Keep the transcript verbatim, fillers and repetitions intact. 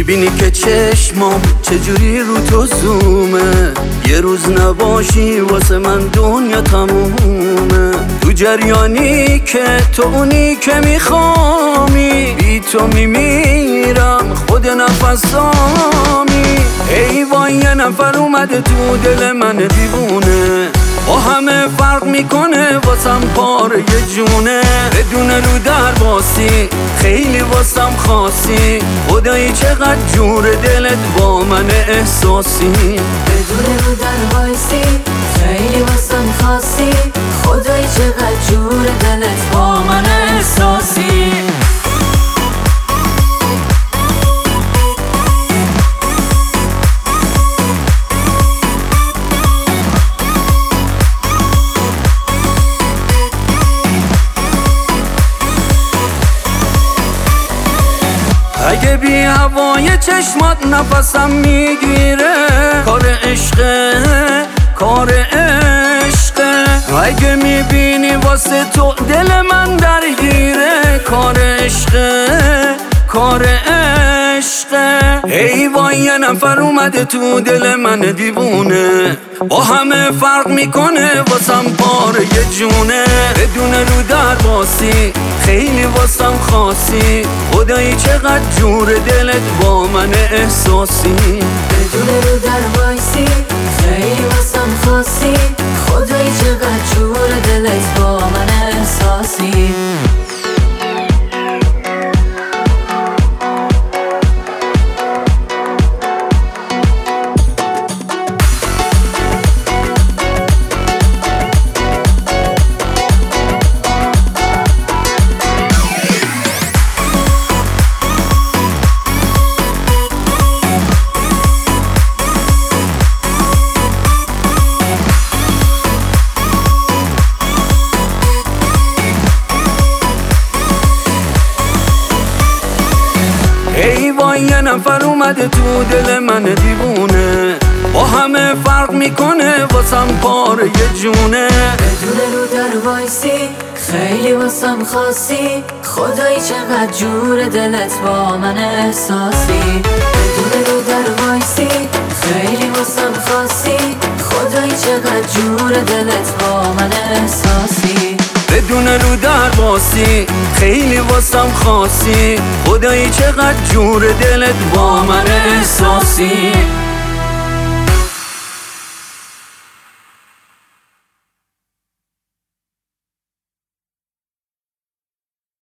میبینی که چشمام چجوری رو تو زومه، یه روز نباشی واسه من دنیا تمومه. تو جریانی که تو اونی که میخوامی، بی تو میمیرم خود نفسامی. ای وای یه نفر اومده تو دل من دیوونه، با همه فرق میکنه واسم پاره جونه. بدون رو در باسی خیلی واسم خاصی، خدایی چقدر جور دلت با من احساسی. بدون رو در وایسی خیلی واسم خاصی، خدایی چقدر جور دلت با من احساسی. اگه بی هوای چشمات نفسم میگیره، کار عشقه کار عشقه. اگه میبینی واسه تو دل من درگیره، کار عشقه کار عشقه. ای وای یه نفر اومده تو دل من دیوونه، با همه فرق میکنه واسم پاره جونه. بدون رو در باسی خیلی واسم خاصی، خدایی چقدر جور دلت با من احساسی. بدون رو در وایسی خیلی واسم خاصی، خدایی چقدر جور دلت با من احساسی. ای وای یه نفر اومده تو دل من دیوونه، با همه فرق میکنه واسم پاره جونه. بدون رو در وایسی خیلی واسم خاصی، خدایی چقدر جور دلت با من احساسی. بدون رو در وایسی خیلی واسم خاصی، خدایی چقدر جور دلت با من احساسی. بدون رو در باسی خیلی واسم خاصی، خدایی چقدر جور دلت با من احساسی.